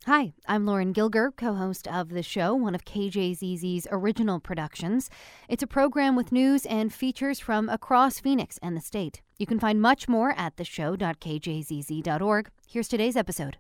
Hi, I'm Lauren Gilger, co-host of the show, one of KJZZ's original productions. It's a program with news and features from across Phoenix and the state. You can find much more at theshow.kjzz.org. Here's today's episode.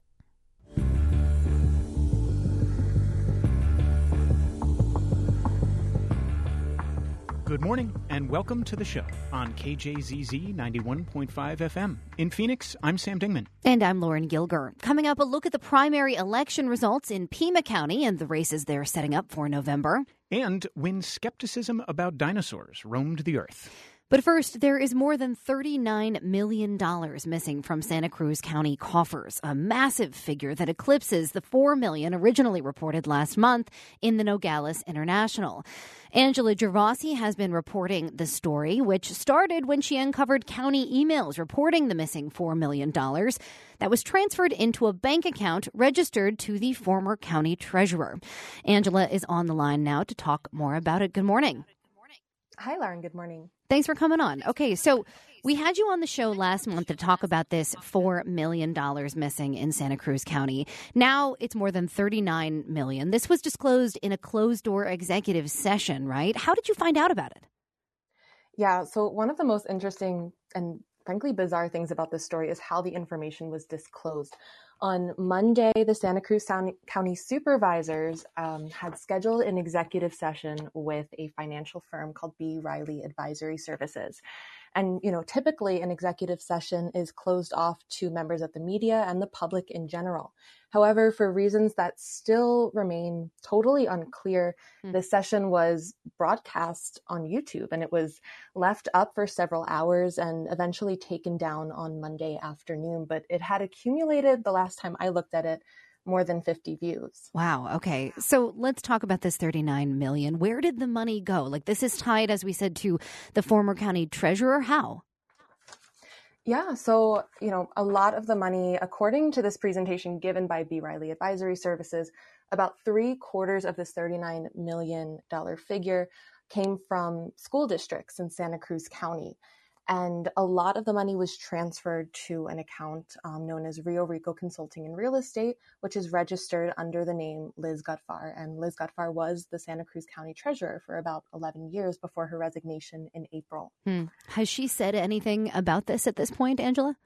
Good morning and welcome to the show on KJZZ 91.5 FM. In Phoenix, I'm Sam Dingman. And I'm Lauren Gilger. Coming up, a look at the primary election results in Pima County and the races they're setting up for November. And when skepticism about dinosaurs roamed the earth. But first, there is more than $39 million missing from Santa Cruz County coffers, a massive figure that eclipses the $4 million originally reported last month in the Nogales International. Angela Gervasi has been reporting the story, which started when she uncovered county emails reporting the missing $4 million that was transferred into a bank account registered to the former county treasurer. Angela is on the line now to talk more about it. Good morning. Hi, Lauren. Good morning. Thanks for coming on. Okay, so we had you on the show last month to talk about this $4 million missing in Santa Cruz County. Now it's more than $39 million. This was disclosed in a closed-door executive session, right? How did you find out about it? Yeah, so one of the most interesting and frankly bizarre things about this story is how the information was disclosed. On Monday, the Santa Cruz County supervisors had scheduled an executive session with a financial firm called B. Riley Advisory Services. And, typically an executive session is closed off to members of the media and the public in general. However, for reasons that still remain totally unclear, the session was broadcast on YouTube and it was left up for several hours and eventually taken down on Monday afternoon. But it had accumulated, the last time I looked at it, more than 50 views. Wow. Okay. So let's talk about this $39 million. Where did the money go? Like, this is tied, as we said, to the former county treasurer. How? Yeah. So, a lot of the money, according to this presentation given by B. Riley Advisory Services, about 3/4 of this $39 million figure came from school districts in Santa Cruz County. And a lot of the money was transferred to an account known as Rio Rico Consulting and Real Estate, which is registered under the name Liz Gutfar. And Liz Gutfar was the Santa Cruz County treasurer for about 11 years before her resignation in April. Has she said anything about this at this point, Angela?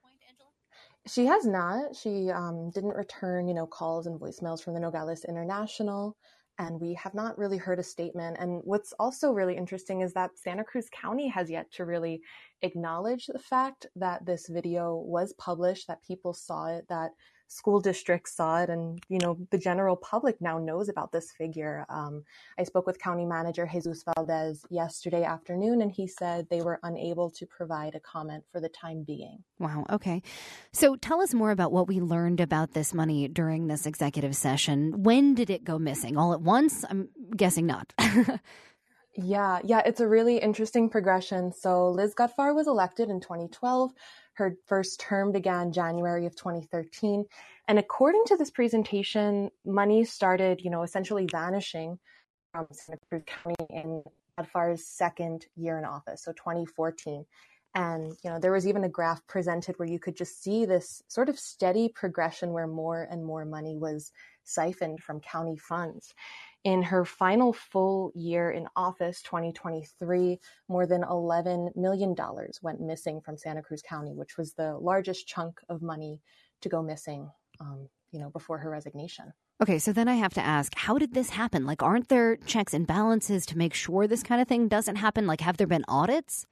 She has not. She didn't return, calls and voicemails from the Nogales International. And we have not really heard a statement. And what's also really interesting is that Santa Cruz County has yet to really acknowledge the fact that this video was published, that people saw it, that school districts saw it, and, the general public now knows about this figure. I spoke with County Manager Jesus Valdez yesterday afternoon, and he said they were unable to provide a comment for the time being. Wow. Okay. So tell us more about what we learned about this money during this executive session. When did it go missing? All at once? I'm guessing not. Yeah, it's a really interesting progression. So Liz Gutfar was elected in 2012. Her first term began January of 2013. And according to this presentation, money started, essentially vanishing from Santa Cruz County in Gutfar's second year in office, so 2014. And, there was even a graph presented where you could just see this sort of steady progression where more and more money was siphoned from county funds. In her final full year in office, 2023, more than $11 million went missing from Santa Cruz County, which was the largest chunk of money to go missing, before her resignation. Okay, so then I have to ask, how did this happen? Like, aren't there checks and balances to make sure this kind of thing doesn't happen? Like, have there been audits?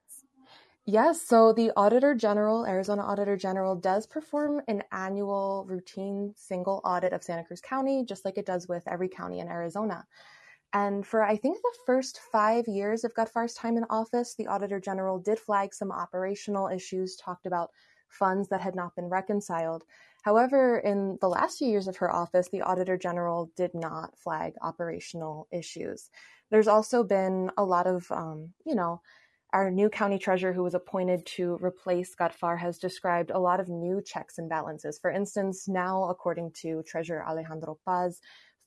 Yes, so the Arizona Auditor General does perform an annual routine single audit of Santa Cruz County, just like it does with every county in Arizona. And for, I think, the first 5 years of Gutfar's time in office, the Auditor General did flag some operational issues, talked about funds that had not been reconciled. However, in the last few years of her office, the Auditor General did not flag operational issues. There's also been a lot of, our new county treasurer who was appointed to replace Gutfar has described a lot of new checks and balances. For instance, now, according to Treasurer Alejandro Paz,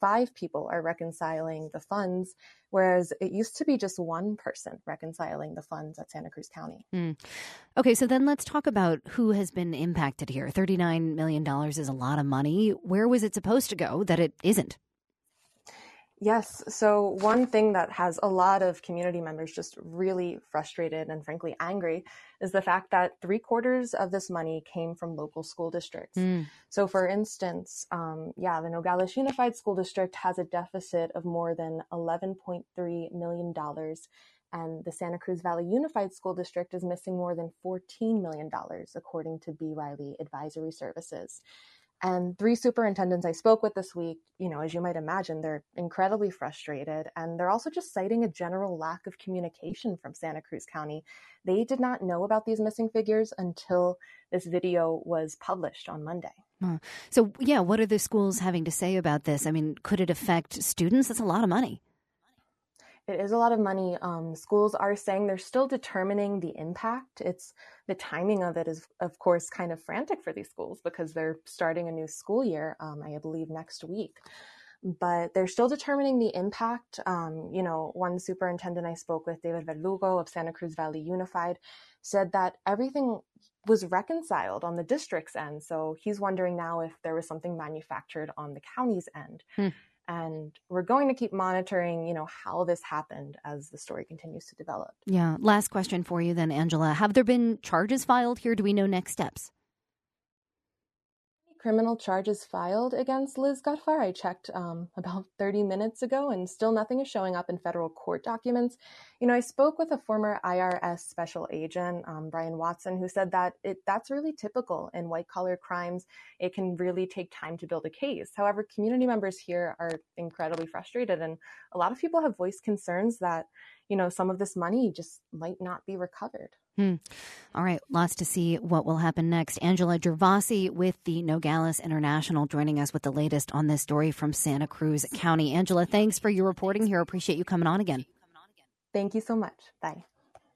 5 people are reconciling the funds, whereas it used to be just one person reconciling the funds at Santa Cruz County. Okay, so then let's talk about who has been impacted here. $39 million is a lot of money. Where was it supposed to go that it isn't? Yes. So one thing that has a lot of community members just really frustrated and frankly angry is the fact that 3/4 of this money came from local school districts. So for instance, the Nogales Unified School District has a deficit of more than $11.3 million. And the Santa Cruz Valley Unified School District is missing more than $14 million, according to B. Riley Advisory Services. And 3 superintendents I spoke with this week, as you might imagine, they're incredibly frustrated. And they're also just citing a general lack of communication from Santa Cruz County. They did not know about these missing figures until this video was published on Monday. So, what are the schools having to say about this? I mean, could it affect students? That's a lot of money. It is a lot of money. Schools are saying they're still determining the impact. The timing of it is, of course, kind of frantic for these schools because they're starting a new school year, I believe, next week. But they're still determining the impact. One superintendent I spoke with, David Verdugo of Santa Cruz Valley Unified, said that everything was reconciled on the district's end. So he's wondering now if there was something manufactured on the county's end. And we're going to keep monitoring, how this happened as the story continues to develop. Yeah. Last question for you then, Angela. Have there been charges filed here? Do we know next steps? Criminal charges filed against Liz Gutfar. I checked about 30 minutes ago, and still nothing is showing up in federal court documents. I spoke with a former IRS special agent, Brian Watson, who said that that's really typical in white-collar crimes. It can really take time to build a case. However, community members here are incredibly frustrated, and a lot of people have voiced concerns that, some of this money just might not be recovered. All right. Lots to see what will happen next. Angela Gervasi with the Nogales International joining us with the latest on this story from Santa Cruz County. Angela, thanks for your reporting here. Appreciate you coming on again. Thank you so much. Bye.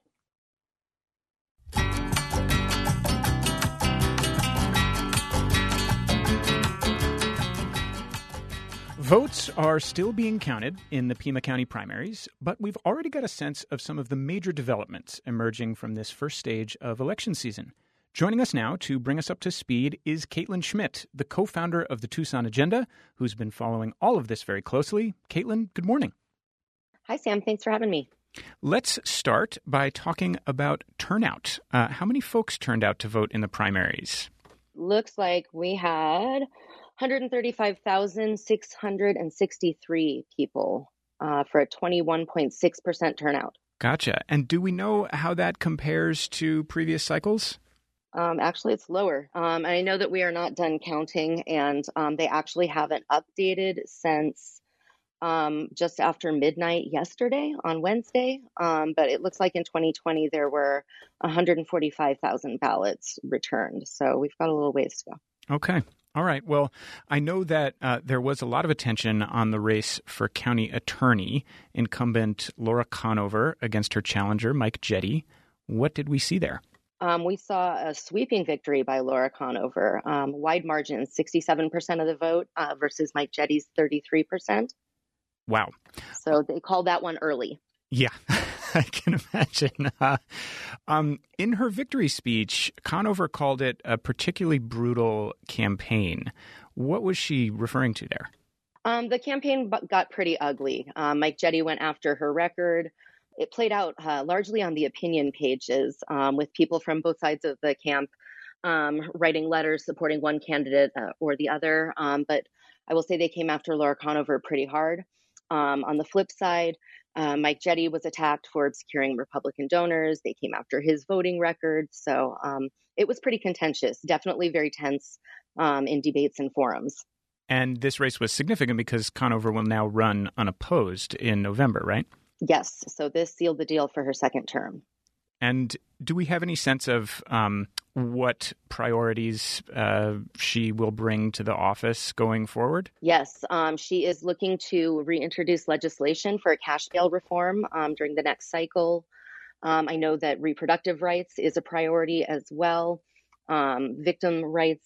Votes are still being counted in the Pima County primaries, but we've already got a sense of some of the major developments emerging from this first stage of election season. Joining us now to bring us up to speed is Caitlin Schmidt, the co-founder of the Tucson Agenda, who's been following all of this very closely. Caitlin, good morning. Hi, Sam. Thanks for having me. Let's start by talking about turnout. How many folks turned out to vote in the primaries? Looks like we had 135,663 people for a 21.6% turnout. Gotcha. And do we know how that compares to previous cycles? Actually, it's lower. I know that we are not done counting, and they actually haven't updated since just after midnight yesterday on Wednesday. But it looks like in 2020, there were 145,000 ballots returned. So we've got a little ways to go. Okay. All right. Well, I know that there was a lot of attention on the race for county attorney, incumbent Laura Conover against her challenger, Mike Jetty. What did we see there? We saw a sweeping victory by Laura Conover, wide margin, 67% of the vote versus Mike Jetty's 33%. Wow. So they called that one early. Yeah, I can imagine. In her victory speech, Conover called it a particularly brutal campaign. What was she referring to there? The campaign got pretty ugly. Mike Jetty went after her record. It played out largely on the opinion pages with people from both sides of the camp writing letters supporting one candidate or the other. But I will say they came after Laura Conover pretty hard. On the flip side, Mike Jetty was attacked for obscuring Republican donors. They came after his voting record. So it was pretty contentious, definitely very tense in debates and forums. And this race was significant because Conover will now run unopposed in November, right? Yes. So this sealed the deal for her second term. And do we have any sense of what priorities she will bring to the office going forward? Yes. She is looking to reintroduce legislation for cash bail reform during the next cycle. I know that reproductive rights is a priority as well. Victim rights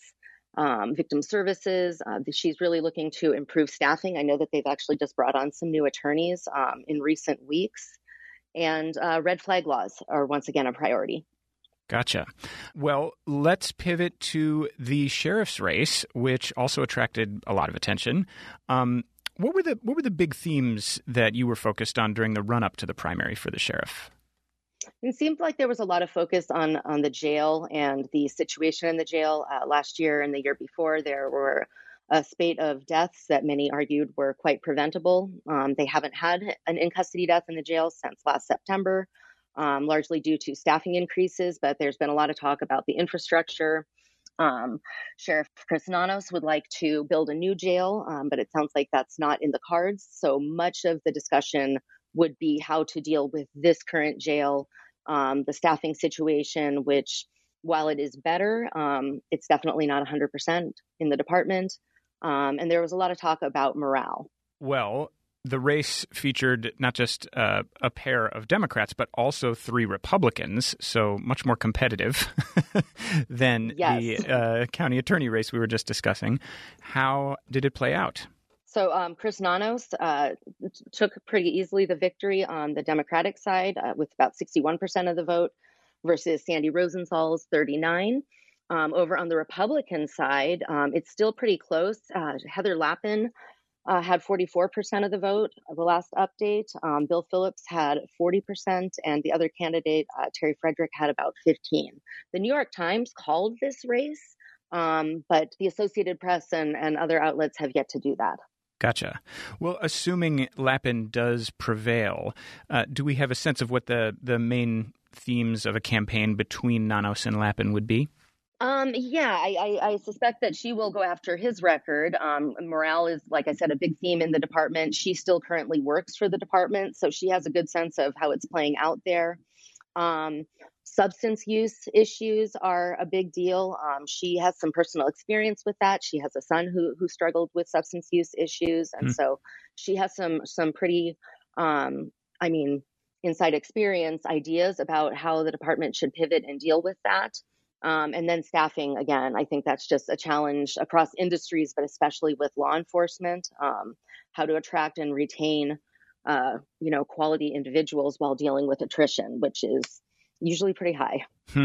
victim services. She's really looking to improve staffing. I know that they've actually just brought on some new attorneys in recent weeks. And red flag laws are once again a priority. Gotcha. Well, let's pivot to the sheriff's race, which also attracted a lot of attention. What were the big themes that you were focused on during the run-up to the primary for the sheriff? It seemed like there was a lot of focus on the jail and the situation in the jail. Last year and the year before, there were a spate of deaths that many argued were quite preventable. They haven't had an in-custody death in the jail since last September, largely due to staffing increases, but there's been a lot of talk about the infrastructure. Sheriff Chris Nanos would like to build a new jail, but it sounds like that's not in the cards. So much of the discussion would be how to deal with this current jail, the staffing situation, which, while it is better, it's definitely not 100% in the department. And there was a lot of talk about morale. Well, the race featured not just a pair of Democrats, but also 3 Republicans, so much more competitive than the county attorney race we were just discussing. How did it play out? So Chris Nanos took pretty easily the victory on the Democratic side with about 61% of the vote versus Sandy Rosenthal's 39%. Over on the Republican side, it's still pretty close. Heather Lappin had 44% of the vote of the last update. Bill Phillips had 40%, and the other candidate, Terry Frederick, had about 15%. The New York Times called this race, but the Associated Press and other outlets have yet to do that. Gotcha. Well, assuming Lappin does prevail, do we have a sense of what the main themes of a campaign between Nanos and Lappin would be? I suspect that she will go after his record. Morale is, like I said, a big theme in the department. She still currently works for the department, so she has a good sense of how it's playing out there. Substance use issues are a big deal. She has some personal experience with that. She has a son who struggled with substance use issues. And so she has some pretty, inside experience ideas about how the department should pivot and deal with that. And then staffing, again, I think that's just a challenge across industries, but especially with law enforcement, how to attract and retain, quality individuals while dealing with attrition, which is usually pretty high.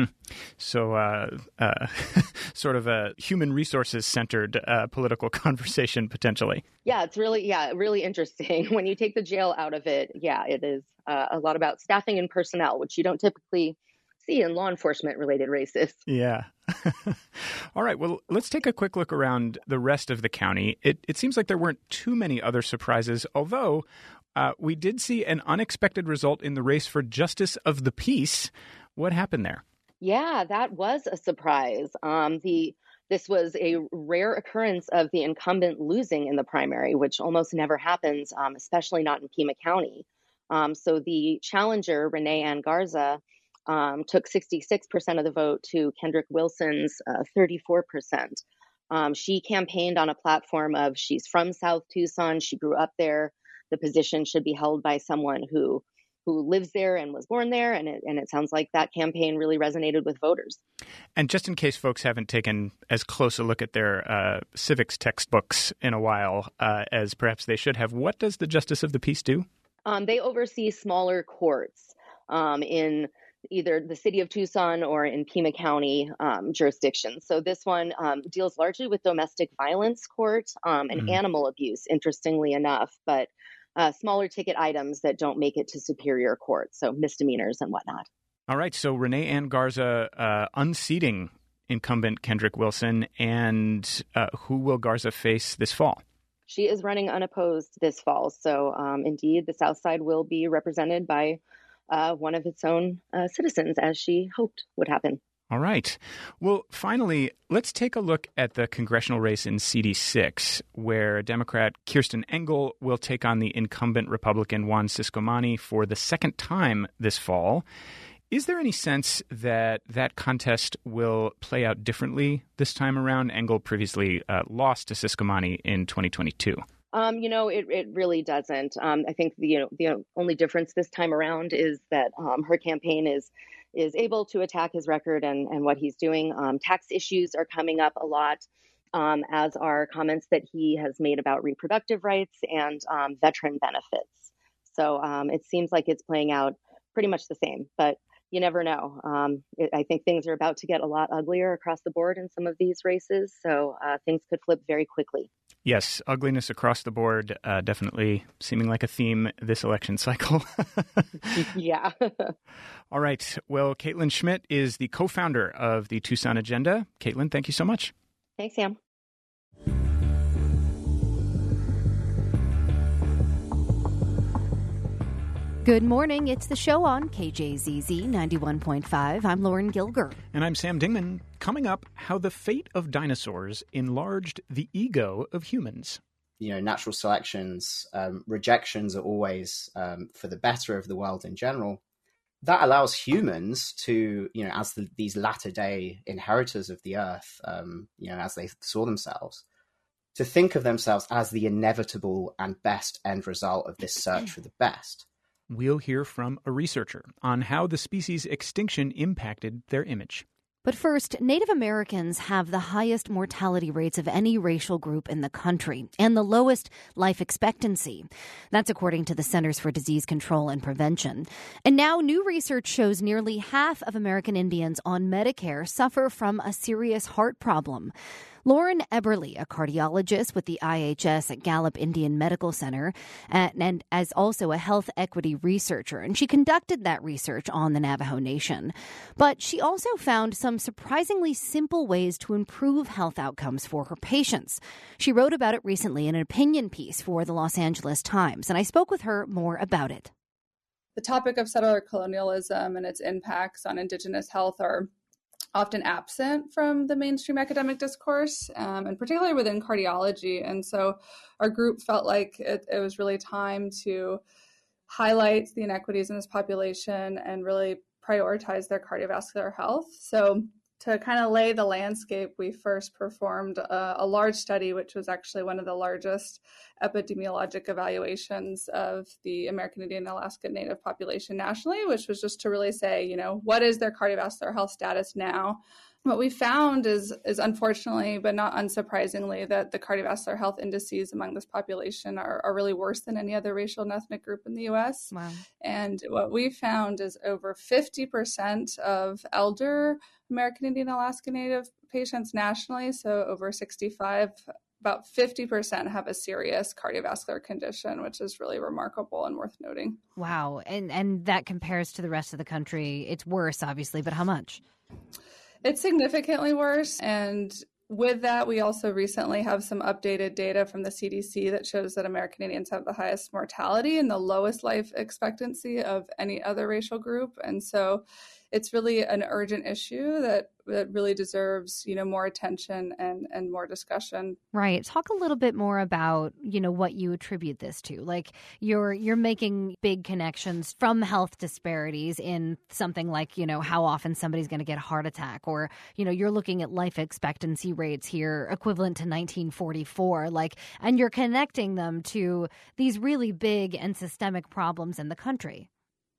So sort of a human resources centered political conversation, potentially. Yeah, it's really interesting. When you take the jail out of it, it is a lot about staffing and personnel, which you don't typically see in law enforcement related races. Yeah. All right. Well, let's take a quick look around the rest of the county. It seems like there weren't too many other surprises, although we did see an unexpected result in the race for Justice of the Peace. What happened there? Yeah, that was a surprise. This was a rare occurrence of the incumbent losing in the primary, which almost never happens, especially not in Pima County. So the challenger, Renee Ann Garza, took 66% of the vote to Kendrick Wilson's 34%. She campaigned on a platform of she's from South Tucson. She grew up there. The position should be held by someone who lives there and was born there. And it sounds like that campaign really resonated with voters. And just in case folks haven't taken as close a look at their civics textbooks in a while as perhaps they should have, what does the Justice of the Peace do? They oversee smaller courts in either the city of Tucson or in Pima County jurisdictions. So this one deals largely with domestic violence court and animal abuse, interestingly enough, but smaller ticket items that don't make it to superior court, so misdemeanors and whatnot. All right, so Renee Ann Garza unseating incumbent Kendrick Wilson, and who will Garza face this fall? She is running unopposed this fall, so indeed the South Side will be represented by one of its own citizens, as she hoped would happen. All right. Well, finally, let's take a look at the congressional race in CD6, where Democrat Kirsten Engel will take on the incumbent Republican Juan Ciscomani for the second time this fall. Is there any sense that that contest will play out differently this time around? Engel previously lost to Ciscomani in 2022. It really doesn't. I think the only difference this time around is that her campaign is able to attack his record and what he's doing. Tax issues are coming up a lot. as are comments that he has made about reproductive rights and veteran benefits. So it seems like it's playing out pretty much the same, but you never know. I think things are about to get a lot uglier across the board in some of these races, so things could flip very quickly. Yes, ugliness across the board, definitely seeming like a theme this election cycle. Yeah. All right. Well, Caitlin Schmidt is the co-founder of the Tucson Agenda. Caitlin, thank you so much. Thanks, Sam. Good morning. It's the show on KJZZ 91.5. I'm Lauren Gilger. And I'm Sam Dingman. Coming up, how the fate of dinosaurs enlarged the ego of humans. You know, natural selections, rejections are always for the better of the world in general. That allows humans to, you know, as these latter day inheritors of the earth, you know, as they saw themselves, to think of themselves as the inevitable and best end result of this search for the best. We'll hear from a researcher on how the species' extinction impacted their image. But first, Native Americans have the highest mortality rates of any racial group in the country and the lowest life expectancy. That's according to the Centers for Disease Control and Prevention. And now new research shows nearly half of American Indians on Medicare suffer from a serious heart problem. Lauren Eberle, a cardiologist with the IHS at Gallup Indian Medical Center, and as also a health equity researcher, and she conducted that research on the Navajo Nation. But she also found some surprisingly simple ways to improve health outcomes for her patients. She wrote about it recently in an opinion piece for the Los Angeles Times, and I spoke with her more about it. The topic of settler colonialism and its impacts on Indigenous health are often absent from the mainstream academic discourse, and particularly within cardiology. And so our group felt like it was really time to highlight the inequities in this population and really prioritize their cardiovascular health. So to kind of lay the landscape, we first performed a large study, which was actually one of the largest epidemiologic evaluations of the American Indian and Alaska Native population nationally, which was just to really say, you know, what is their cardiovascular health status now? What we found is unfortunately, but not unsurprisingly, that the cardiovascular health indices among this population are really worse than any other racial and ethnic group in the U.S. Wow. And what we found is over 50% of elder American Indian and Alaska Native patients nationally, so over 65, about 50% have a serious cardiovascular condition, which is really remarkable and worth noting. Wow. And that compares to the rest of the country. It's worse, obviously, but how much? It's significantly worse. And with that, we also recently have some updated data from the CDC that shows that American Indians have the highest mortality and the lowest life expectancy of any other racial group. And so it's really an urgent issue that really deserves, you know, more attention and more discussion. Right. Talk a little bit more about, you know, what you attribute this to. Like you're making big connections from health disparities in something like, you know, how often somebody's going to get a heart attack, or, you know, you're looking at life expectancy rates here equivalent to 1944, and you're connecting them to these really big and systemic problems in the country.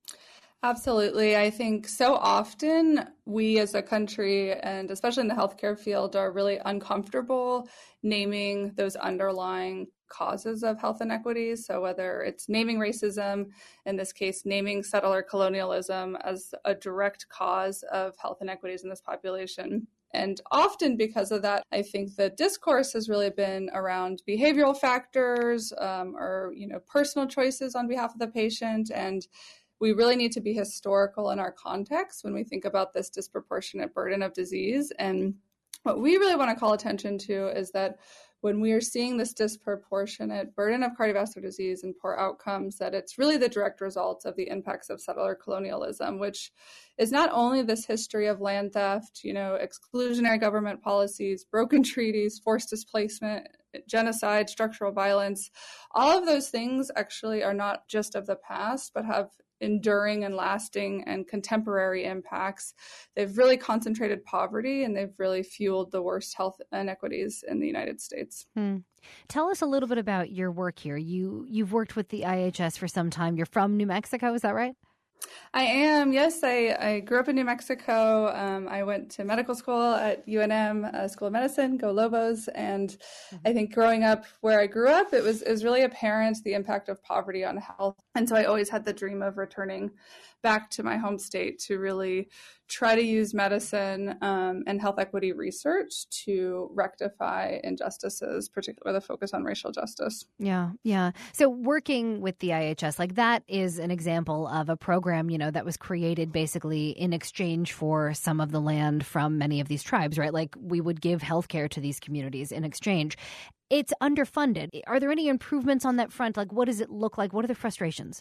Absolutely. I think so often we as a country, and especially in the healthcare field, are really uncomfortable naming those underlying causes of health inequities. So whether it's naming racism, in this case, naming settler colonialism as a direct cause of health inequities in this population. And often because of that, I think the discourse has really been around behavioral factors or, you know, personal choices on behalf of the patient. And we really need to be historical in our context when we think about this disproportionate burden of disease. And what we really want to call attention to is that when we are seeing this disproportionate burden of cardiovascular disease and poor outcomes, that it's really the direct result of the impacts of settler colonialism, which is not only this history of land theft, you know, exclusionary government policies, broken treaties, forced displacement, genocide, structural violence. All of those things actually are not just of the past, but have enduring and lasting and contemporary impacts. They've really concentrated poverty, and they've really fueled the worst health inequities in the United States. Tell us a little bit about your work here. You've worked with the IHS for some time. You're from New Mexico, is that right? I am. Yes, I grew up in New Mexico. I went to medical school at UNM, School of Medicine, Go Lobos. And I think growing up where I grew up, it was really apparent the impact of poverty on health. And so I always had the dream of returning back to my home state to really try to use medicine and health equity research to rectify injustices, particularly with a focus on racial justice. Yeah. So working with the IHS, like that is an example of a program, that was created basically in exchange for some of the land from many of these tribes, right? Like we would give healthcare to these communities in exchange. It's underfunded. Are there any improvements on that front? Like, what does it look like? What are the frustrations?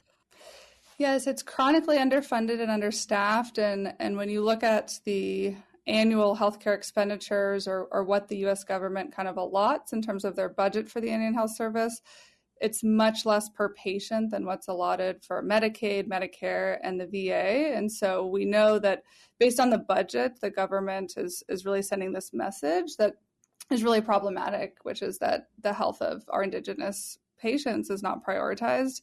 Yes, it's chronically underfunded and understaffed. And when you look at the annual healthcare expenditures or what the U.S. government kind of allots in terms of their budget for the Indian Health Service, it's much less per patient than what's allotted for Medicaid, Medicare, and the VA. And so we know that based on the budget, the government is really sending this message that is really problematic, which is that the health of our Indigenous patients is not prioritized.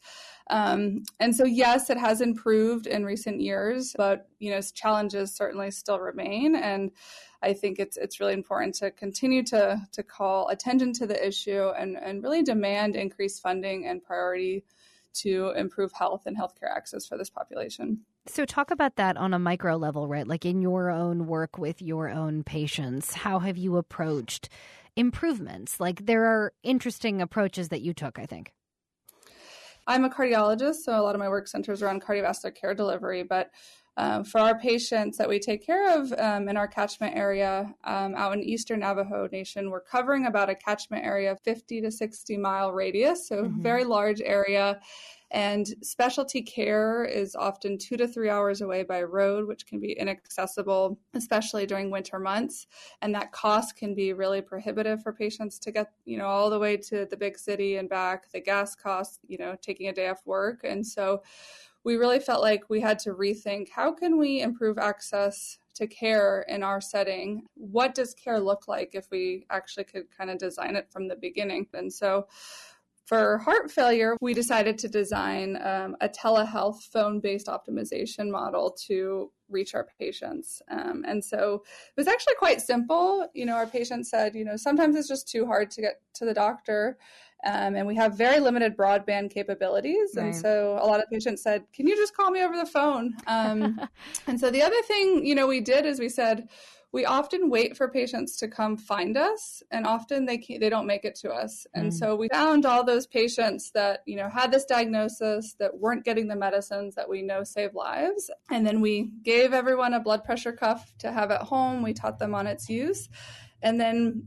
And so, yes, it has improved in recent years, but, challenges certainly still remain. And I think it's really important to continue to call attention to the issue and really demand increased funding and priority to improve health and healthcare access for this population. So talk about that on a micro level, right? Like in your own work with your own patients, how have you approached improvements? Like there are interesting approaches that you took, I think. I'm a cardiologist, so a lot of my work centers around cardiovascular care delivery, but for our patients that we take care of in our catchment area out in Eastern Navajo Nation, we're covering about a catchment area of 50 to 60 mile radius, so very large area. And specialty care is often 2 to 3 hours away by road, which can be inaccessible, especially during winter months. And that cost can be really prohibitive for patients to get, all the way to the big city and back, the gas costs, taking a day off work. And so we really felt like we had to rethink, how can we improve access to care in our setting? What does care look like if we actually could kind of design it from the beginning? And so for heart failure, we decided to design a telehealth phone-based optimization model to reach our patients. And so it was actually quite simple. Our patients said, sometimes it's just too hard to get to the doctor. And we have very limited broadband capabilities. Right. And so a lot of patients said, can you just call me over the phone? And so the other thing, we did is we said, we often wait for patients to come find us, and often they don't make it to us. And so we found all those patients that, had this diagnosis, that weren't getting the medicines that we know save lives. And then we gave everyone a blood pressure cuff to have at home. We taught them on its use. And then,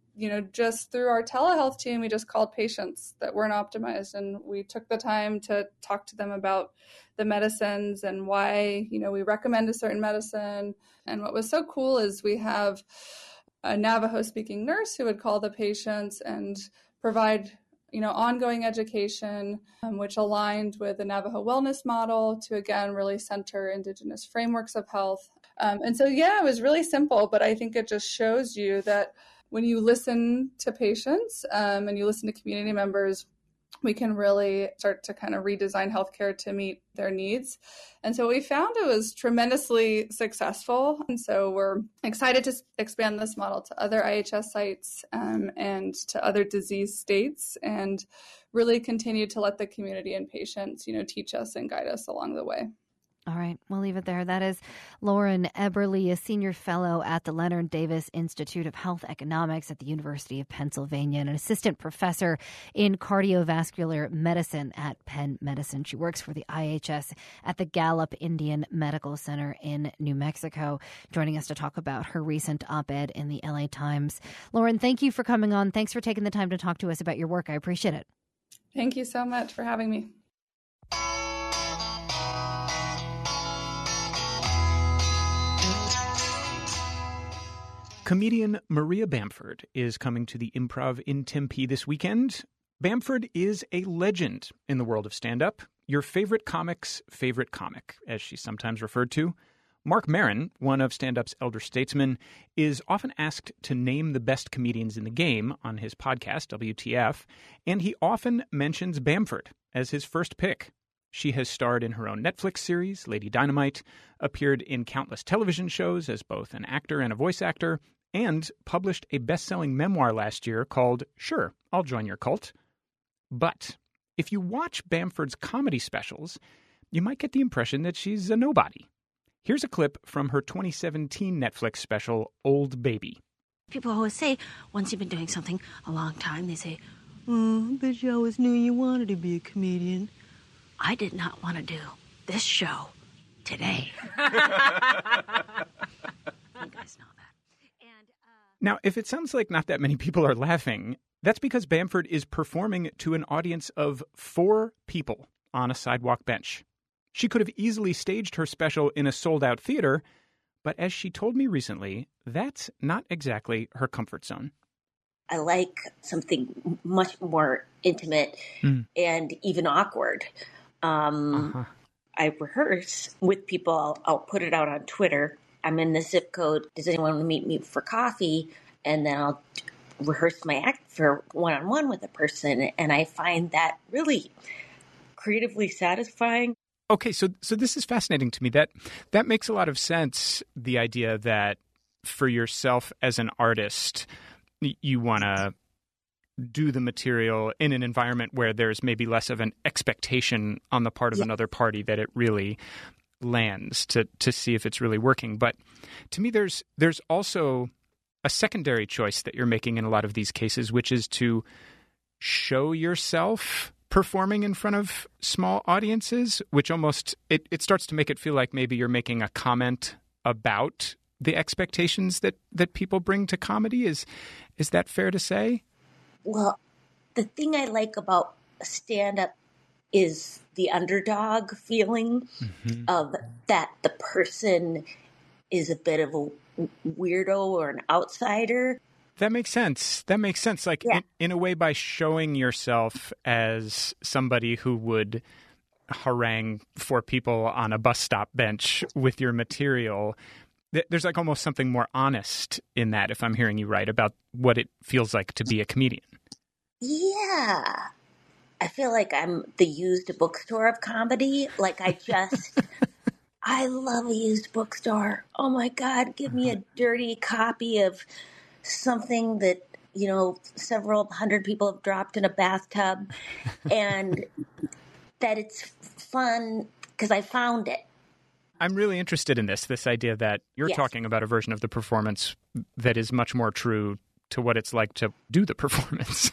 just through our telehealth team, we just called patients that weren't optimized, and we took the time to talk to them about the medicines and why, we recommend a certain medicine. And what was so cool is we have a Navajo-speaking nurse who would call the patients and provide, ongoing education, which aligned with the Navajo wellness model to, again, really center Indigenous frameworks of health. And so, it was really simple, but I think it just shows you that when you listen to patients and you listen to community members, we can really start to kind of redesign healthcare to meet their needs. And so we found it was tremendously successful. And so we're excited to expand this model to other IHS sites and to other disease states, and really continue to let the community and patients, teach us and guide us along the way. All right, we'll leave it there. That is Lauren Eberly, a senior fellow at the Leonard Davis Institute of Health Economics at the University of Pennsylvania and an assistant professor in cardiovascular medicine at Penn Medicine. She works for the IHS at the Gallup Indian Medical Center in New Mexico, joining us to talk about her recent op-ed in the LA Times. Lauren, thank you for coming on. Thanks for taking the time to talk to us about your work. I appreciate it. Thank you so much for having me. Comedian Maria Bamford is coming to the Improv in Tempe this weekend. Bamford is a legend in the world of stand-up, your favorite comic's favorite comic, as she's sometimes referred to. Mark Maron, one of stand-up's elder statesmen, is often asked to name the best comedians in the game on his podcast, WTF, and he often mentions Bamford as his first pick. She has starred in her own Netflix series, Lady Dynamite, appeared in countless television shows as both an actor and a voice actor, and published a best-selling memoir last year called Sure, I'll Join Your Cult. But if you watch Bamford's comedy specials, you might get the impression that she's a nobody. Here's a clip from her 2017 Netflix special, Old Baby. People always say, once you've been doing something a long time, they say, I bet you always knew you wanted to be a comedian. I did not want to do this show today. You guys know that. Now, if it sounds like not that many people are laughing, that's because Bamford is performing to an audience of 4 people on a sidewalk bench. She could have easily staged her special in a sold-out theater, but as she told me recently, that's not exactly her comfort zone. I like something much more intimate and even awkward. I rehearse with people. I'll put it out on Twitter. I'm in the zip code. Does anyone want to meet me for coffee? And then I'll rehearse my act for one-on-one with a person. And I find that really creatively satisfying. Okay, so this is fascinating to me. That makes a lot of sense, the idea that for yourself as an artist, you want to do the material in an environment where there's maybe less of an expectation on the part of another party that it really lands, to see if it's really working. But to me, there's also a secondary choice that you're making in a lot of these cases, which is to show yourself performing in front of small audiences, which almost it starts to make it feel like maybe you're making a comment about the expectations that people bring to comedy. Is that fair to say? Well, the thing I like about stand-up is the underdog feeling of that the person is a bit of a weirdo or an outsider. That makes sense. Like, in a way, by showing yourself as somebody who would harangue 4 people on a bus stop bench with your material, there's like almost something more honest in that, if I'm hearing you right, about what it feels like to be a comedian. Yeah. I feel like I'm the used bookstore of comedy. Like I love a used bookstore. Oh my God, give me a dirty copy of something that, several hundred people have dropped in a bathtub, and that it's fun because I found it. I'm really interested in this idea that you're talking about a version of the performance that is much more true to what it's like to do the performance.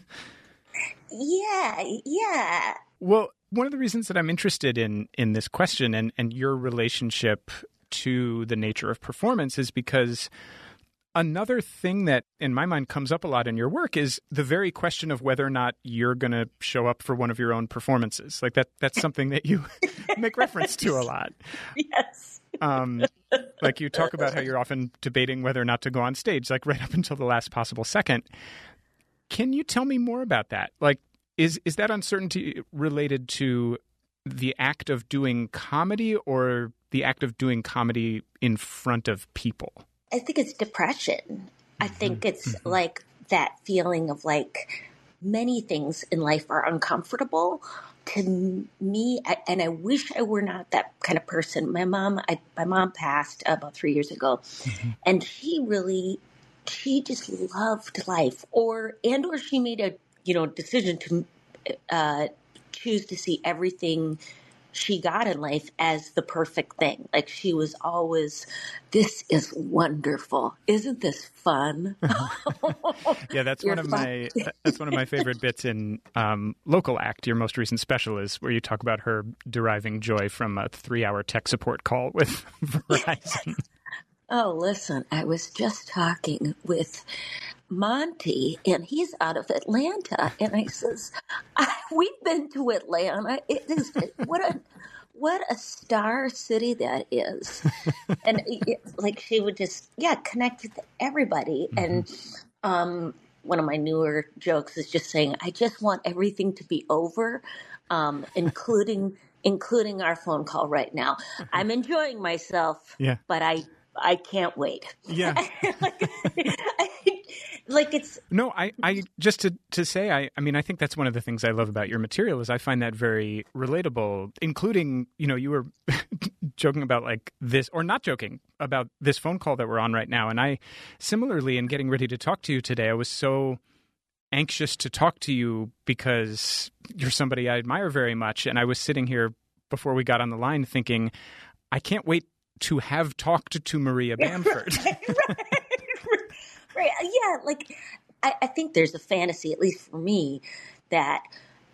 Yeah. Well, one of the reasons that I'm interested in this question and your relationship to the nature of performance is because another thing that, in my mind, comes up a lot in your work is the very question of whether or not you're going to show up for one of your own performances. Like that's something that you make reference to a lot. Yes. Like you talk about how you're often debating whether or not to go on stage, like right up until the last possible second. Can you tell me more about that? Like, is that uncertainty related to the act of doing comedy or the act of doing comedy in front of people? I think it's depression. I think it's like that feeling of like many things in life are uncomfortable to me. And I wish I were not that kind of person. My mom passed about 3 years ago, and she just loved life, or she made a decision to choose to see everything she got in life as the perfect thing. Like she was always, this is wonderful. Isn't this fun? Yeah, that's one of my favorite bits in Local Act, your most recent special, is where you talk about her deriving joy from a 3-hour tech support call with Verizon. Oh, listen, I was just talking with Monty, and he's out of Atlanta, and I says, we've been to Atlanta. It is what a star city that is. And like she would just connect with everybody. And one of my newer jokes is just saying, I just want everything to be over, including our phone call right now. I'm enjoying myself, but I can't wait. Yeah. Like it's No, I just to say, I mean, I think that's one of the things I love about your material is I find that very relatable, including, you were joking about like this, or not joking, about this phone call that we're on right now. And I, similarly, in getting ready to talk to you today, I was so anxious to talk to you because you're somebody I admire very much. And I was sitting here before we got on the line thinking, I can't wait to have talked to Maria Bamford. Right. Yeah. Like, I think there's a fantasy, at least for me, that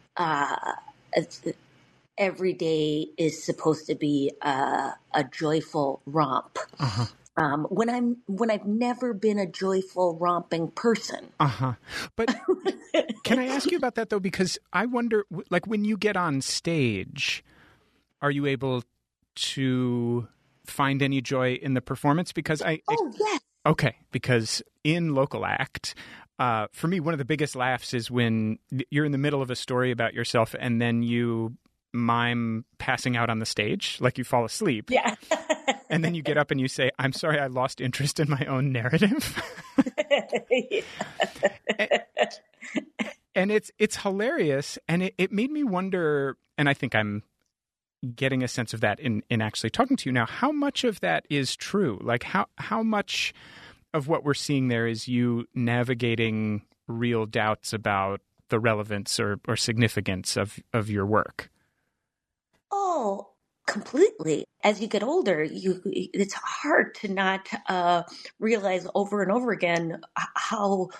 every day is supposed to be a joyful romp. Uh-huh. When I've never been a joyful romping person. Uh-huh. But can I ask you about that though? Because I wonder, like, when you get on stage, are you able to find any joy in the performance? Because yes. Okay, because in local act, for me, one of the biggest laughs is when you're in the middle of a story about yourself and then you mime passing out on the stage, like you fall asleep. Yeah. And then you get up and you say, I'm sorry, I lost interest in my own narrative. And it's hilarious. And it made me wonder, and I think I'm getting a sense of that in actually talking to you now, how much of that is true? Like how much of what we're seeing there is you navigating real doubts about the relevance or significance of your work? Oh, completely. As you get older, it's hard to not realize over and over again how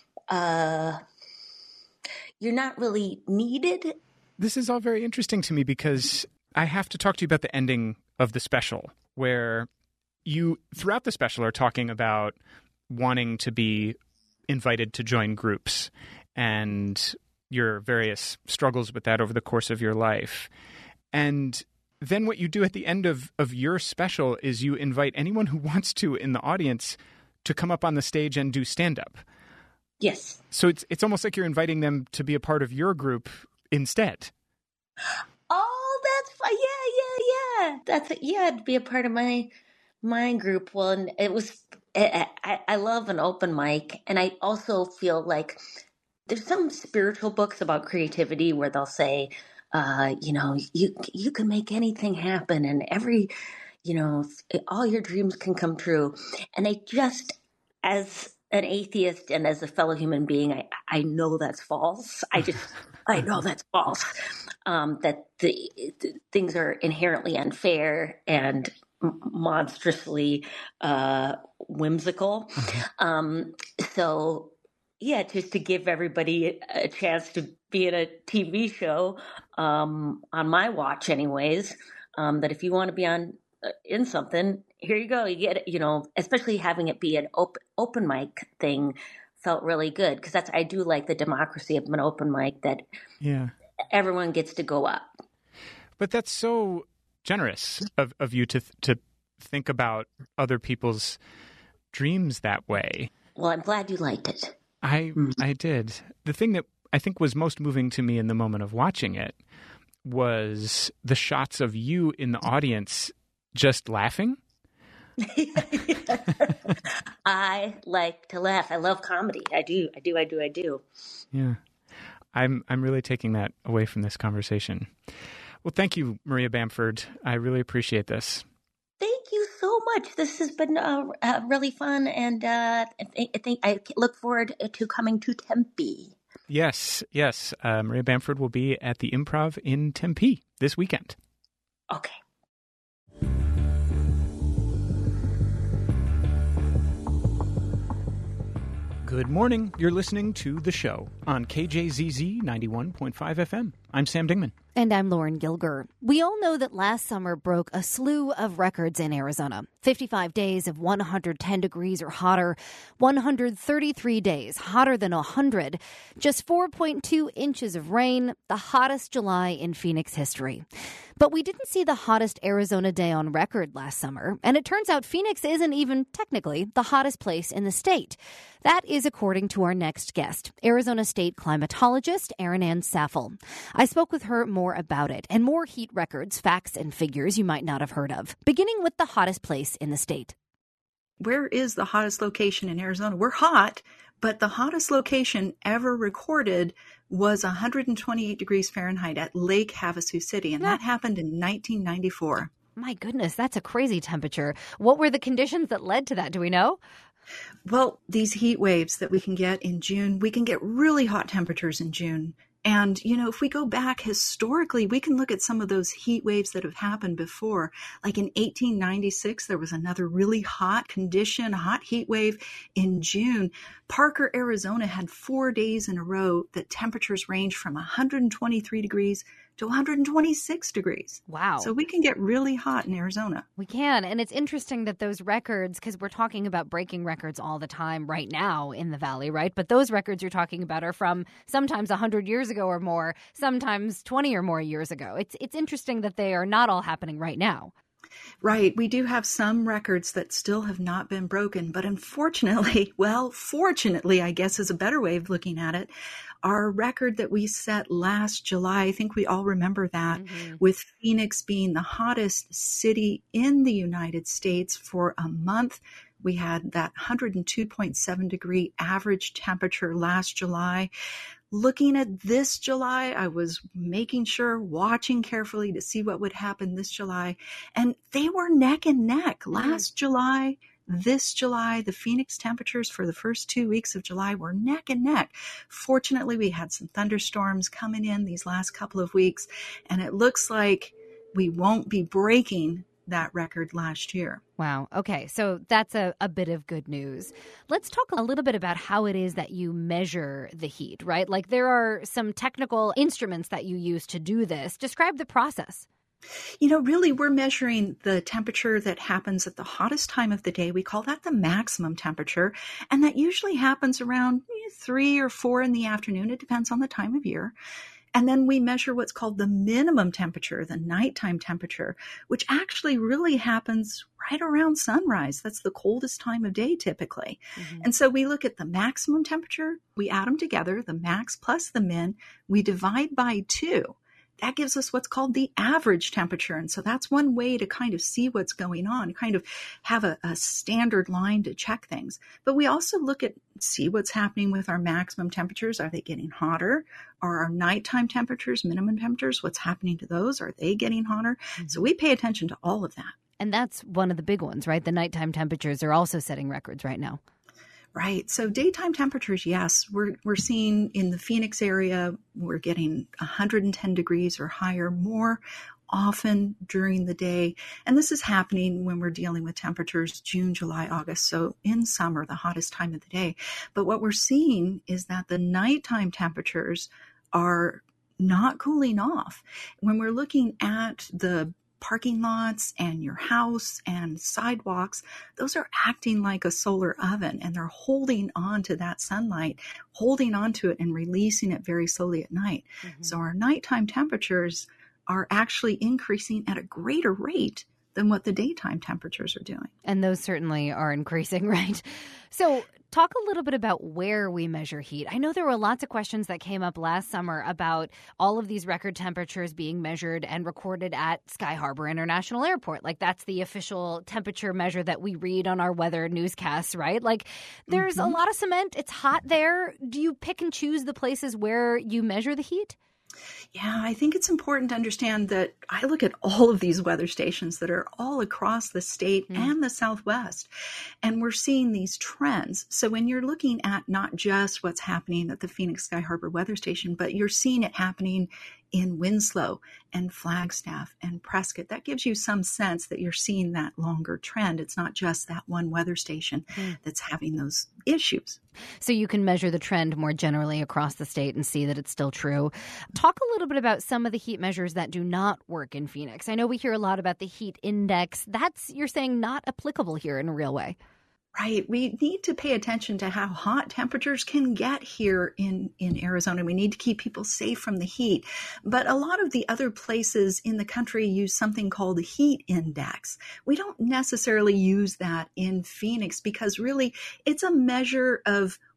you're not really needed. This is all very interesting to me because I have to talk to you about the ending of the special, where you, throughout the special, are talking about wanting to be invited to join groups and your various struggles with that over the course of your life. And then what you do at the end of your special is you invite anyone who wants to in the audience to come up on the stage and do stand-up. Yes. So it's almost like you're inviting them to be a part of your group instead. Oh, that's fun. Yeah. To be a part of my group. Well, and it was, I love an open mic. And I also feel like there's some spiritual books about creativity where they'll say, you can make anything happen and all your dreams can come true. And I just, as an atheist and as a fellow human being, I know that's false. I know that's false. That the things are inherently unfair and monstrously whimsical. So yeah, just to give everybody a chance to be in a TV show on my watch anyways, that if you want to be in something, here you go. You get it, especially having it be an open mic thing felt really good because I do like the democracy of an open mic that everyone gets to go up. But that's so generous of you to think about other people's dreams that way. Well, I'm glad you liked it. I did. The thing that I think was most moving to me in the moment of watching it was the shots of you in the audience just laughing. I like to laugh. I love comedy. I do. Yeah. I'm really taking that away from this conversation. Well, thank you, Maria Bamford. I really appreciate this. Thank you so much. This has been really fun, and I think I look forward to coming to Tempe. Yes. Maria Bamford will be at the Improv in Tempe this weekend. Okay. Good morning. You're listening to The Show on KJZZ 91.5 FM. I'm Sam Dingman. And I'm Lauren Gilger. We all know that last summer broke a slew of records in Arizona. 55 days of 110 degrees or hotter, 133 days hotter than 100, just 4.2 inches of rain, the hottest July in Phoenix history. But we didn't see the hottest Arizona day on record last summer, and it turns out Phoenix isn't even technically the hottest place in the state. That is according to our next guest, Arizona State climatologist Erin Ann Saffel. I spoke with her more about it and more heat records, facts, and figures you might not have heard of, beginning with the hottest place in the state. Where is the hottest location in Arizona? We're hot, But the hottest location ever recorded was 128 degrees Fahrenheit at Lake Havasu City, and that happened in 1994. My goodness, that's a crazy temperature. What were the conditions that led to that? Do we know? Well, these heat waves that we can get in June, we can get really hot temperatures in June. And, if we go back historically, we can look at some of those heat waves that have happened before. Like in 1896, there was another really hot heat wave in June. Parker, Arizona had 4 days in a row that temperatures range from 123 degrees to 126 degrees. Wow. So we can get really hot in Arizona. We can. And it's interesting that those records, because we're talking about breaking records all the time right now in the Valley, right? But those records you're talking about are from sometimes 100 years ago or more, sometimes 20 or more years ago. It's interesting that they are not all happening right now. Right. We do have some records that still have not been broken, but unfortunately, fortunately, I guess is a better way of looking at it, our record that we set last July, I think we all remember that, with Phoenix being the hottest city in the United States for a month. We had that 102.7 degree average temperature last July. Looking at this July, I was watching carefully to see what would happen this July, and they were neck and neck. Last July, this July, the Phoenix temperatures for the first 2 weeks of July were neck and neck. Fortunately, we had some thunderstorms coming in these last couple of weeks, and it looks like we won't be breaking that record last year. Wow. Okay. So that's a bit of good news. Let's talk a little bit about how it is that you measure the heat, right? Like there are some technical instruments that you use to do this. Describe the process. Really, we're measuring the temperature that happens at the hottest time of the day. We call that the maximum temperature. And that usually happens around 3 or 4 in the afternoon. It depends on the time of year. And then we measure what's called the minimum temperature, the nighttime temperature, which actually really happens right around sunrise. That's the coldest time of day typically. And so we look at the maximum temperature, we add them together, the max plus the min, we divide by 2. That gives us what's called the average temperature. And so that's one way to kind of see what's going on, kind of have a standard line to check things. But we also see what's happening with our maximum temperatures. Are they getting hotter? Are our nighttime temperatures, minimum temperatures, what's happening to those? Are they getting hotter? So we pay attention to all of that. And that's one of the big ones, right? The nighttime temperatures are also setting records right now. Right. So daytime temperatures, yes, we're seeing in the Phoenix area, we're getting 110 degrees or higher more often during the day. And this is happening when we're dealing with temperatures June, July, August. So in summer, the hottest time of the day. But what we're seeing is that the nighttime temperatures are not cooling off. When we're looking at the parking lots and your house and sidewalks, those are acting like a solar oven, and they're holding on to that sunlight, holding on to it and releasing it very slowly at night. So our nighttime temperatures are actually increasing at a greater rate than what the daytime temperatures are doing. And those certainly are increasing, right? So talk a little bit about where we measure heat. I know there were lots of questions that came up last summer about all of these record temperatures being measured and recorded at Sky Harbor International Airport. Like that's the official temperature measure that we read on our weather newscasts, right? Like there's a lot of cement. It's hot there. Do you pick and choose the places where you measure the heat? Yeah, I think it's important to understand that I look at all of these weather stations that are all across the state and the Southwest, and we're seeing these trends. So when you're looking at not just what's happening at the Phoenix Sky Harbor weather station, but you're seeing it happening in Winslow and Flagstaff and Prescott, that gives you some sense that you're seeing that longer trend. It's not just that one weather station that's having those issues. So you can measure the trend more generally across the state and see that it's still true. Talk a little bit about some of the heat measures that do not work in Phoenix. I know we hear a lot about the heat index. That's, you're saying, not applicable here in a real way. Right. We need to pay attention to how hot temperatures can get here in Arizona. We need to keep people safe from the heat. But a lot of the other places in the country use something called the heat index. We don't necessarily use that in Phoenix because really it's a measure of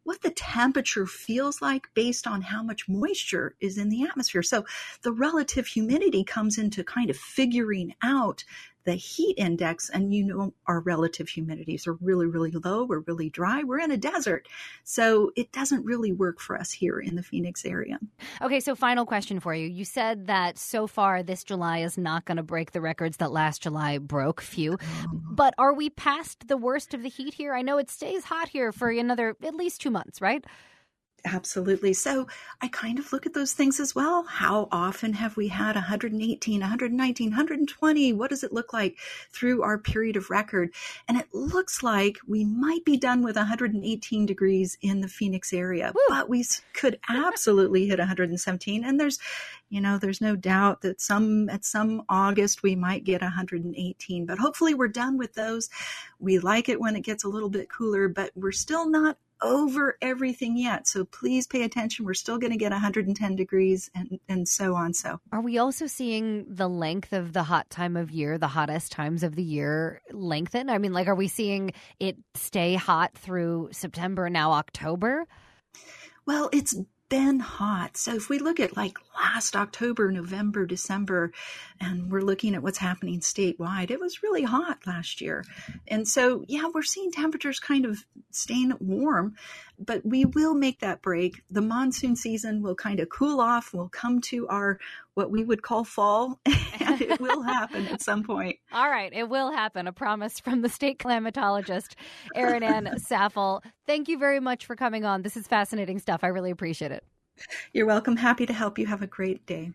what the temperature feels like based on how much moisture is in the atmosphere. So the relative humidity comes into kind of figuring out the heat index, and our relative humidities are really, really low. We're really dry. We're in a desert. So it doesn't really work for us here in the Phoenix area. Okay, so final question for you. You said that so far this July is not going to break the records that last July broke. Phew. But are we past the worst of the heat here? I know it stays hot here for another at least 2 months, right? Absolutely. So I kind of look at those things as well. How often have we had 118, 119, 120? What does it look like through our period of record? And it looks like we might be done with 118 degrees in the Phoenix area, but we could absolutely hit 117. And there's no doubt that at some August we might get 118, but hopefully we're done with those. We like it when it gets a little bit cooler, but we're still not over everything yet. So please pay attention. We're still going to get 110 degrees and so on. So are we also seeing the length of the hot time of year, the hottest times of the year lengthen? I mean, are we seeing it stay hot through September, now October? Well, it's been hot. So if we look at last October, November, December, and we're looking at what's happening statewide, it was really hot last year. And so, we're seeing temperatures kind of staying warm, but we will make that break. The monsoon season will kind of cool off. We'll come to our, what we would call fall, and it will happen at some point. All right. It will happen. A promise from the state climatologist, Erin Ann Saffel. Thank you very much for coming on. This is fascinating stuff. I really appreciate it. You're welcome. Happy to help you. Have a great day.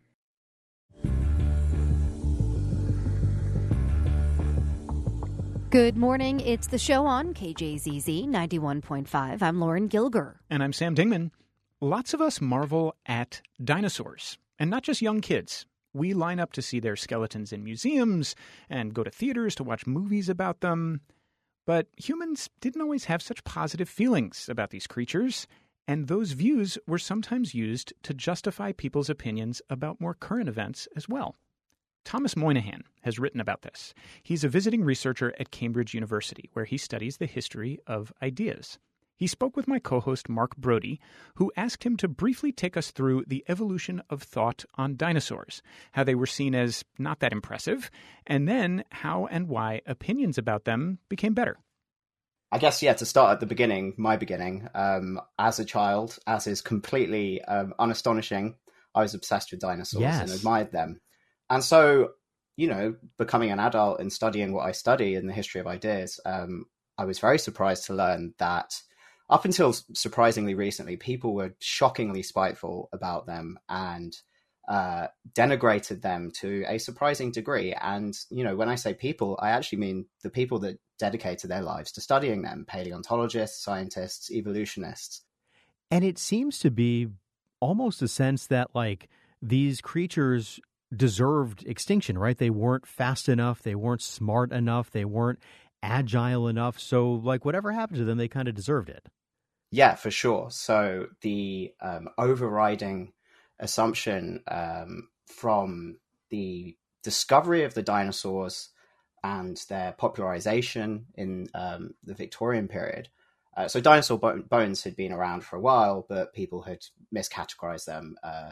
Good morning. It's the show on KJZZ 91.5. I'm Lauren Gilger. And I'm Sam Dingman. Lots of us marvel at dinosaurs, and not just young kids. We line up to see their skeletons in museums and go to theaters to watch movies about them. But humans didn't always have such positive feelings about these creatures, and those views were sometimes used to justify people's opinions about more current events as well. Thomas Moynihan has written about this. He's a visiting researcher at Cambridge University, where he studies the history of ideas. He spoke with my co-host Mark Brody, who asked him to briefly take us through the evolution of thought on dinosaurs, how they were seen as not that impressive, and then how and why opinions about them became better. I guess, to start at the beginning, my beginning, as a child, as is completely unastonishing, I was obsessed with dinosaurs and admired them. And so, becoming an adult and studying what I study in the history of ideas, I was very surprised to learn that up until surprisingly recently, people were shockingly spiteful about them and denigrated them to a surprising degree. And, when I say people, I actually mean the people that dedicated their lives to studying them: paleontologists, scientists, evolutionists. And it seems to be almost a sense that these creatures deserved extinction, right? They weren't fast enough. They weren't smart enough. They weren't agile enough. So whatever happened to them, they kind of deserved it. Yeah, for sure. So the overriding assumption from the discovery of the dinosaurs and their popularization in the Victorian period. So dinosaur bones had been around for a while, but people had miscategorized them,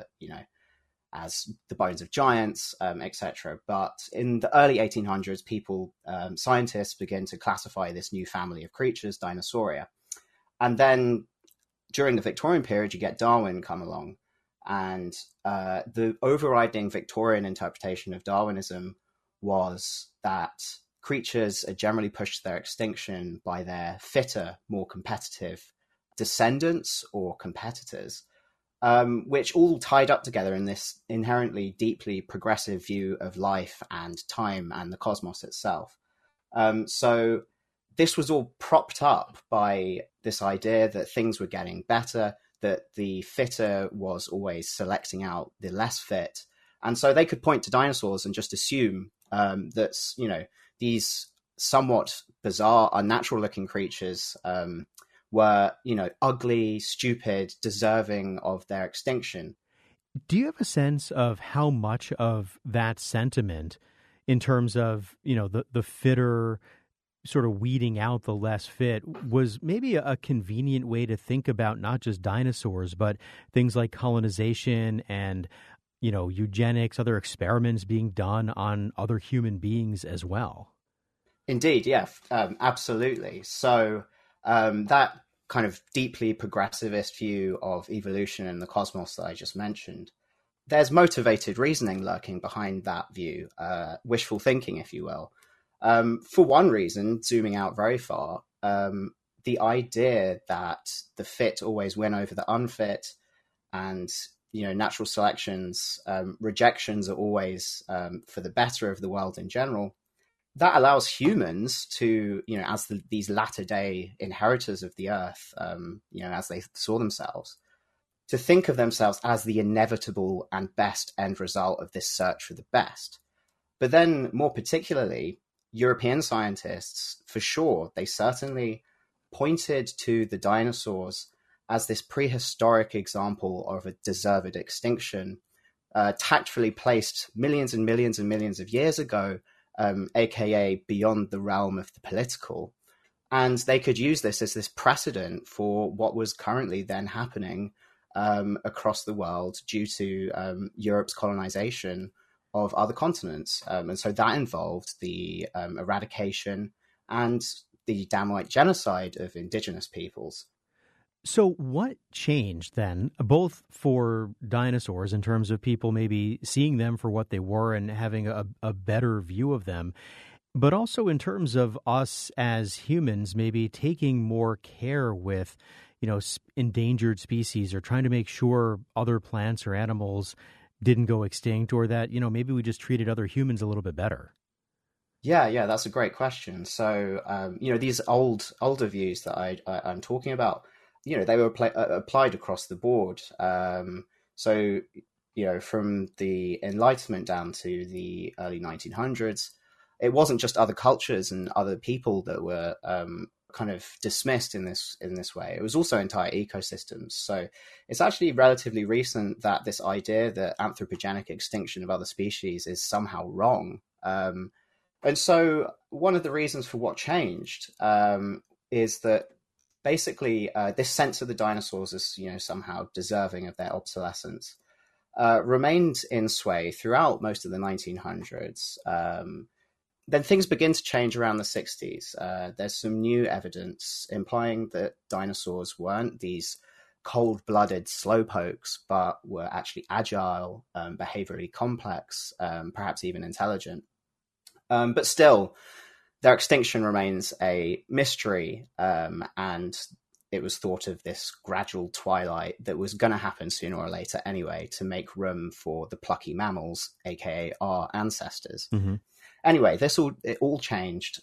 as the bones of giants, etc. But in the early 1800s, scientists began to classify this new family of creatures, Dinosauria. And then during the Victorian period, you get Darwin come along. And the overriding Victorian interpretation of Darwinism was that creatures are generally pushed to their extinction by their fitter, more competitive descendants or competitors, which all tied up together in this inherently deeply progressive view of life and time and the cosmos itself. So this was all propped up by this idea that things were getting better, that the fitter was always selecting out the less fit. And so they could point to dinosaurs and just assume that, these somewhat bizarre, unnatural looking creatures were, ugly, stupid, deserving of their extinction. Do you have a sense of how much of that sentiment in terms of, the fitter, sort of weeding out the less fit was maybe a convenient way to think about not just dinosaurs, but things like colonization and, eugenics, other experiments being done on other human beings as well. Indeed, yeah, absolutely. So that kind of deeply progressivist view of evolution and the cosmos that I just mentioned, there's motivated reasoning lurking behind that view, wishful thinking, if you will. For one reason, zooming out very far, the idea that the fit always win over the unfit, and natural selection's rejections are always for the better of the world in general. That allows humans to, as these latter day inheritors of the earth, as they saw themselves, to think of themselves as the inevitable and best end result of this search for the best. But then, more particularly, European scientists, for sure, they certainly pointed to the dinosaurs as this prehistoric example of a deserved extinction, tactfully placed millions and millions and millions of years ago, aka beyond the realm of the political. And they could use this as this precedent for what was currently then happening across the world due to Europe's colonization of other continents. And so that involved the eradication and the downright genocide of indigenous peoples. So what changed then, both for dinosaurs in terms of people maybe seeing them for what they were and having a better view of them, but also in terms of us as humans maybe taking more care with, endangered species, or trying to make sure other plants or animals didn't go extinct, or that, maybe we just treated other humans a little bit better? Yeah, that's a great question. So, these older views that I'm talking about, they were applied across the board. So, from the Enlightenment down to the early 1900s, it wasn't just other cultures and other people that were kind of dismissed in this way. It was also entire ecosystems. So it's actually relatively recent that this idea that anthropogenic extinction of other species is somehow wrong. And so one of the reasons for what changed is that basically this sense of the dinosaurs as somehow deserving of their obsolescence remained in sway throughout most of the 1900s. Then things begin to change around the 60s. There's some new evidence implying that dinosaurs weren't these cold-blooded slowpokes, but were actually agile, behaviorally complex, perhaps even intelligent. But still, their extinction remains a mystery, and it was thought of this gradual twilight that was going to happen sooner or later anyway, to make room for the plucky mammals, aka our ancestors. Mm-hmm. Anyway, it all changed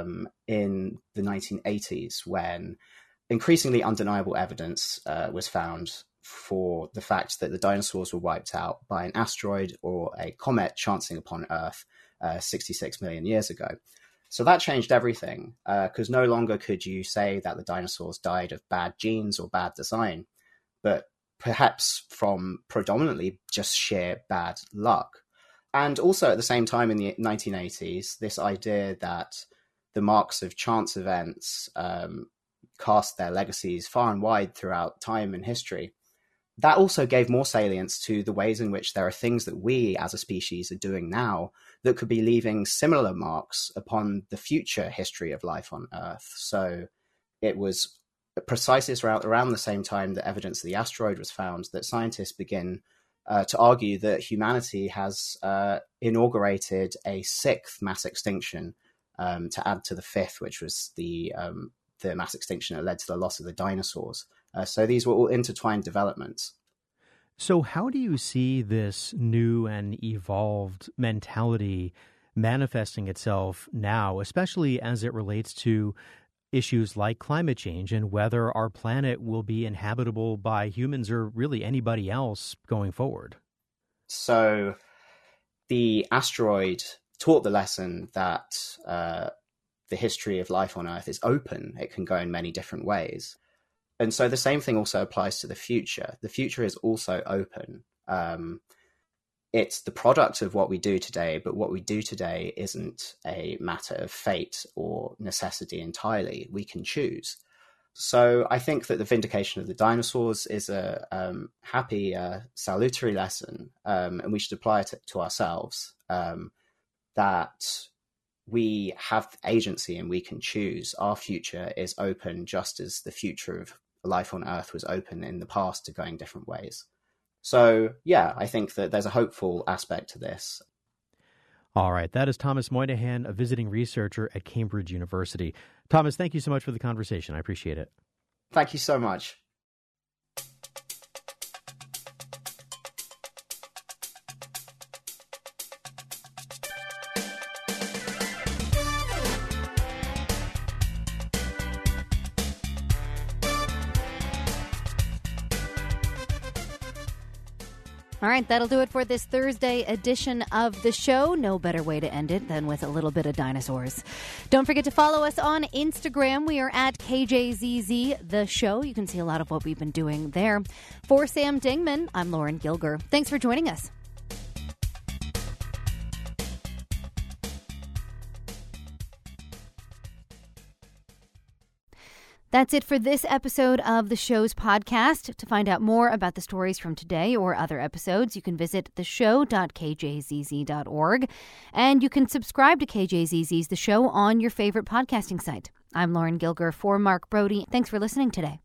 in the 1980s when increasingly undeniable evidence was found for the fact that the dinosaurs were wiped out by an asteroid or a comet chancing upon Earth 66 million years ago. So that changed everything, because no longer could you say that the dinosaurs died of bad genes or bad design, but perhaps from predominantly just sheer bad luck. And also at the same time in the 1980s, this idea that the marks of chance events cast their legacies far and wide throughout time and history, that also gave more salience to the ways in which there are things that we as a species are doing now that could be leaving similar marks upon the future history of life on Earth. So it was precisely around the same time that evidence of the asteroid was found that scientists begin to argue that humanity has inaugurated a sixth mass extinction to add to the fifth, which was the mass extinction that led to the loss of the dinosaurs. So these were all intertwined developments. So how do you see this new and evolved mentality manifesting itself now, especially as it relates to issues like climate change and whether our planet will be inhabitable by humans or really anybody else going forward? So the asteroid taught the lesson that the history of life on Earth is open. It can go in many different ways. And so the same thing also applies to the future. The future is also open. it's the product of what we do today, but what we do today isn't a matter of fate or necessity entirely. We can choose. So I think that the vindication of the dinosaurs is a happy, salutary lesson, and we should apply it to ourselves, that we have agency and we can choose. Our future is open, just as the future of life on Earth was open in the past to going different ways. So, yeah, I think that there's a hopeful aspect to this. All right. That is Thomas Moynihan, a visiting researcher at Cambridge University. Thomas, thank you so much for the conversation. I appreciate it. Thank you so much. All right, that'll do it for this Thursday edition of the show. No better way to end it than with a little bit of dinosaurs. Don't forget to follow us on Instagram. We are at KJZZ The Show. You can see a lot of what we've been doing there. For Sam Dingman, I'm Lauren Gilger. Thanks for joining us. That's it for this episode of the show's podcast. To find out more about the stories from today or other episodes, you can visit theshow.kjzz.org. And you can subscribe to KJZZ's The Show on your favorite podcasting site. I'm Lauren Gilger for Mark Brody. Thanks for listening today.